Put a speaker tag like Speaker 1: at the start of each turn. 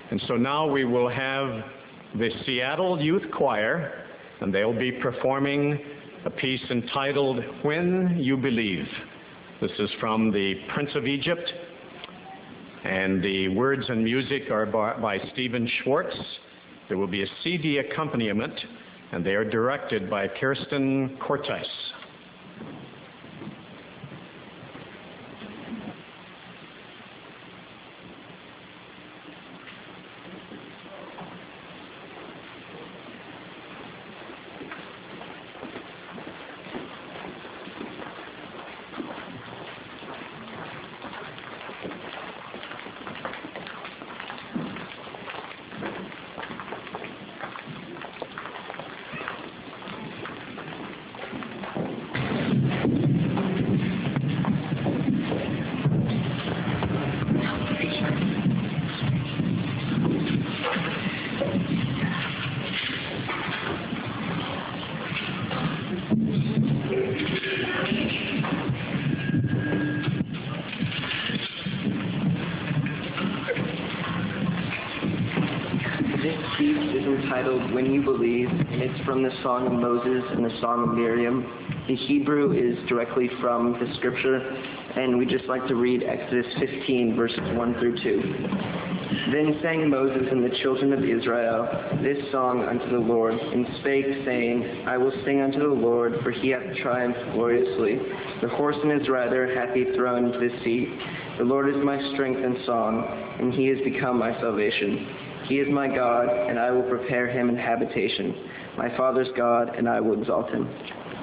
Speaker 1: And so now we will have the Seattle Youth Choir, and they'll be performing a piece entitled When You Believe. This is from the Prince of Egypt, and the words and music are by Stephen Schwartz. There will be a CD accompaniment, and they are directed by Kirsten Cortes.
Speaker 2: When You Believe, and it's from the Song of Moses and the Song of Miriam. The Hebrew is directly from the scripture, and we just like to read Exodus 15, verses 1 through 2. Then sang Moses and the children of Israel this song unto the Lord, and spake, saying, I will sing unto the Lord, for he hath triumphed gloriously. The horse and his rider hath he thrown into the sea. The Lord is my strength and song, and he is become my salvation. He is my God, and I will prepare him an habitation, my father's God, and I will exalt him.